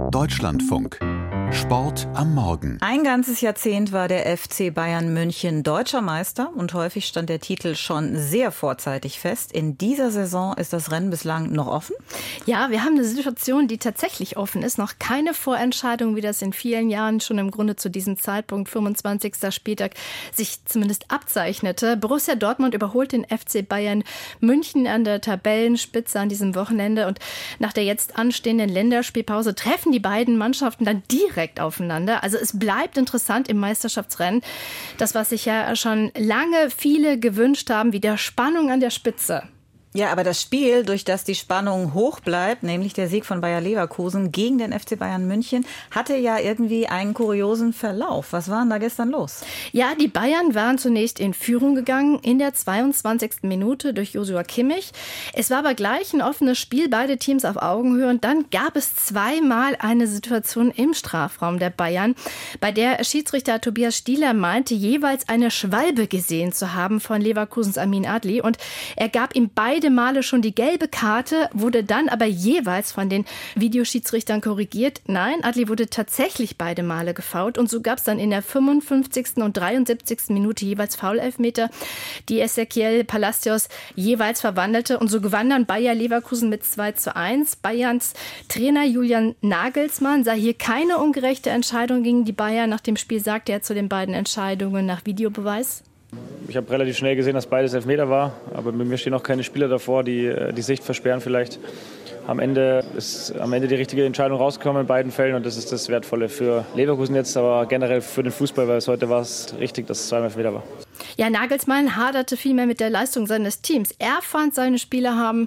Deutschlandfunk. Sport am Morgen. Ein ganzes Jahrzehnt war der FC Bayern München deutscher Meister und häufig stand der Titel schon sehr vorzeitig fest. In dieser Saison ist das Rennen bislang noch offen? Ja, wir haben eine Situation, die tatsächlich offen ist. Noch keine Vorentscheidung, wie das in vielen Jahren schon im Grunde zu diesem Zeitpunkt, 25. Spieltag, sich zumindest abzeichnete. Borussia Dortmund überholt den FC Bayern München an der Tabellenspitze an diesem Wochenende. Und nach der jetzt anstehenden Länderspielpause treffen die beiden Mannschaften dann direkt aufeinander. Also es bleibt interessant im Meisterschaftsrennen. Das, was sich ja schon lange viele gewünscht haben, wieder Spannung an der Spitze. Ja, aber das Spiel, durch das die Spannung hoch bleibt, nämlich der Sieg von Bayer Leverkusen gegen den FC Bayern München, hatte ja irgendwie einen kuriosen Verlauf. Was war denn da gestern los? Ja, die Bayern waren zunächst in Führung gegangen in der 22. Minute durch Joshua Kimmich. Es war aber gleich ein offenes Spiel, beide Teams auf Augenhöhe. Und dann gab es zweimal eine Situation im Strafraum der Bayern, bei der Schiedsrichter Tobias Stieler meinte, jeweils eine Schwalbe gesehen zu haben von Leverkusens Amin Adli. Und er gab ihm beide Male schon die gelbe Karte, wurde dann aber jeweils von den Videoschiedsrichtern korrigiert. Nein, Adli wurde tatsächlich beide Male gefoult und so gab es dann in der 55. und 73. Minute jeweils Foul-Elfmeter, die Ezequiel Palacios jeweils verwandelte und so gewann dann Bayer Leverkusen mit 2:1. Bayerns Trainer Julian Nagelsmann sah hier keine ungerechte Entscheidung gegen die Bayern. Nach dem Spiel sagte er zu den beiden Entscheidungen nach Videobeweis: Ich habe relativ schnell gesehen, dass beides Elfmeter war, aber mit mir stehen auch keine Spieler davor, die die Sicht versperren vielleicht. Am Ende ist die richtige Entscheidung rausgekommen in beiden Fällen und das ist das Wertvolle für Leverkusen jetzt, aber generell für den Fußball, weil heute war es richtig, dass es zweimal Elfmeter war. Ja, Nagelsmann haderte vielmehr mit der Leistung seines Teams. Er fand, seine Spieler haben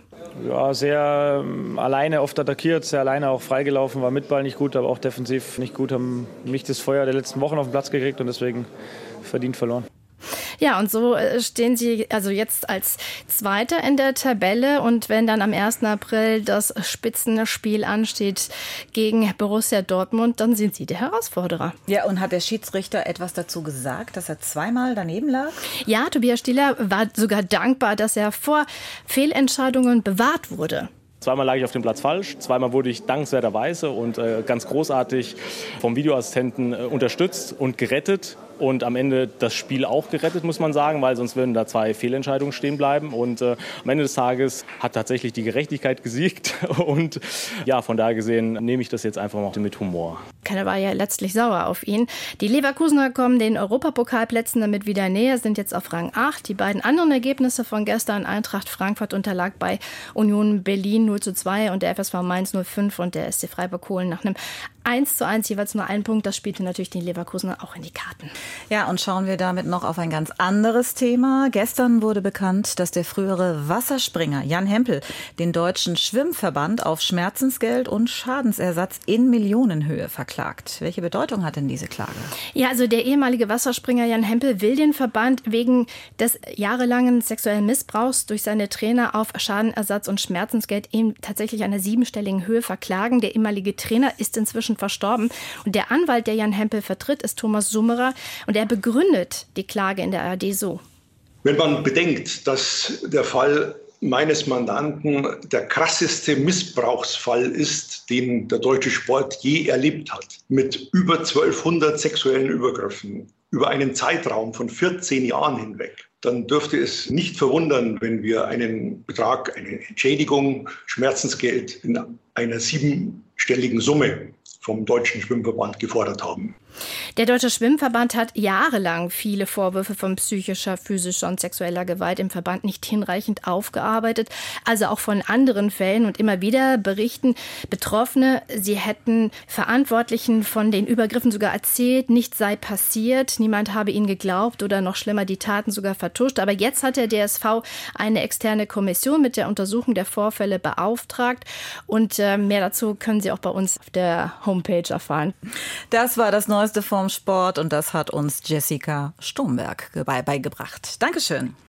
sehr alleine oft attackiert, sehr alleine auch freigelaufen, war mit Ball nicht gut, aber auch defensiv nicht gut, haben nicht das Feuer der letzten Wochen auf den Platz gekriegt und deswegen verdient verloren. Ja, und so stehen sie also jetzt als Zweiter in der Tabelle. Und wenn dann am 1. April das Spitzenspiel ansteht gegen Borussia Dortmund, dann sind sie der Herausforderer. Ja, und hat der Schiedsrichter etwas dazu gesagt, dass er zweimal daneben lag? Ja, Tobias Stieler war sogar dankbar, dass er vor Fehlentscheidungen bewahrt wurde. Zweimal lag ich auf dem Platz falsch, zweimal wurde ich dankenswerterweise und ganz großartig vom Videoassistenten unterstützt und gerettet. Und am Ende das Spiel auch gerettet, muss man sagen, weil sonst würden da zwei Fehlentscheidungen stehen bleiben. Und am Ende des Tages hat tatsächlich die Gerechtigkeit gesiegt. Und ja, von daher gesehen nehme ich das jetzt einfach mal mit Humor. Keiner war ja letztlich sauer auf ihn. Die Leverkusener kommen den Europapokalplätzen damit wieder näher, sind jetzt auf Rang 8. Die beiden anderen Ergebnisse von gestern: Eintracht Frankfurt unterlag bei Union Berlin 0:2 und der FSV Mainz 0:5 und der SC Freiburg Polen nach einem 1:1, jeweils nur einen Punkt. Das spielte natürlich den Leverkusener auch in die Karten. Ja, und schauen wir damit noch auf ein ganz anderes Thema. Gestern wurde bekannt, dass der frühere Wasserspringer Jan Hempel den Deutschen Schwimmverband auf Schmerzensgeld und Schadensersatz in Millionenhöhe verklagt. Welche Bedeutung hat denn diese Klage? Ja, also der ehemalige Wasserspringer Jan Hempel will den Verband wegen des jahrelangen sexuellen Missbrauchs durch seine Trainer auf Schadenersatz und Schmerzensgeld in tatsächlich einer 7-stelligen Höhe verklagen. Der ehemalige Trainer ist inzwischen verstorben und der Anwalt, der Jan Hempel vertritt, ist Thomas Summerer. Und er begründet die Klage in der ARD so: Wenn man bedenkt, dass der Fall meines Mandanten der krasseste Missbrauchsfall ist, den der deutsche Sport je erlebt hat, mit über 1200 sexuellen Übergriffen über einen Zeitraum von 14 Jahren hinweg, dann dürfte es nicht verwundern, wenn wir einen Betrag, eine Entschädigung, Schmerzensgeld in einer 7-stelligen Summe vom Deutschen Schwimmverband gefordert haben. Der Deutsche Schwimmverband hat jahrelang viele Vorwürfe von psychischer, physischer und sexueller Gewalt im Verband nicht hinreichend aufgearbeitet. Also auch von anderen Fällen. Und immer wieder berichten Betroffene, sie hätten Verantwortlichen von den Übergriffen sogar erzählt, nichts sei passiert, niemand habe ihnen geglaubt oder noch schlimmer, die Taten sogar vertuscht. Aber jetzt hat der DSV eine externe Kommission mit der Untersuchung der Vorfälle beauftragt. Und mehr dazu können Sie auch bei uns auf der Homepage erfahren. Das war das Neueste vom Sport und das hat uns Jessica Sturmberg beigebracht. Dankeschön.